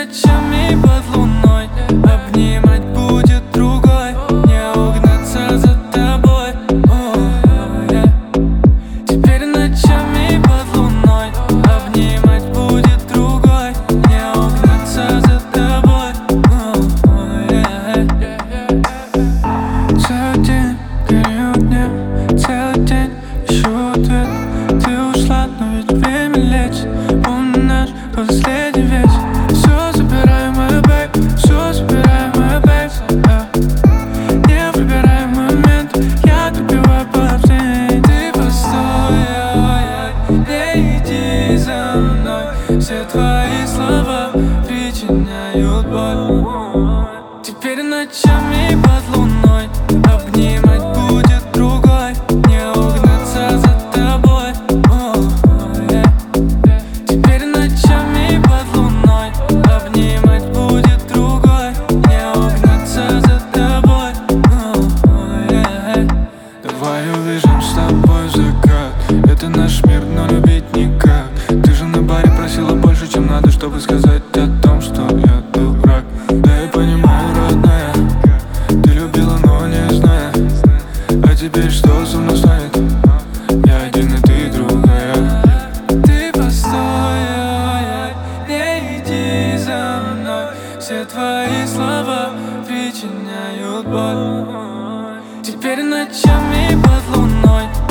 ночами под луной обнимать будет другой, не угнаться за тобой. Теперь ночами под луной обнимать будет другой, не угнаться за тобой. Целый день горю днем, целый день ищу ответ. Ты ушла, но ведь время лечит. Помню наш последний вечер. Все забирай, моя бэйб, все забирай, моя бэйб. Не выбирай момент, я добиваю половины. Ты постой, не иди за мной. Все твои слова причиняют боль. Теперь ночами под луной обнимать будет другой, не угнаться за тобой. Теперь ночами под луной обнимать будет другой, не угнаться за тобой. Давай увижем с тобой закат. Это наш мир, но любить никак. Ты же на баре просила больше, чем надо, чтобы сказать о том, что я дурак. Да я понимаю, родная, ты любила, но не зная. А теперь что со мной станет? Я один, и ты другая. Ты постой, не иди за мной. Все твои слова причиняют боль. Теперь ночами под луной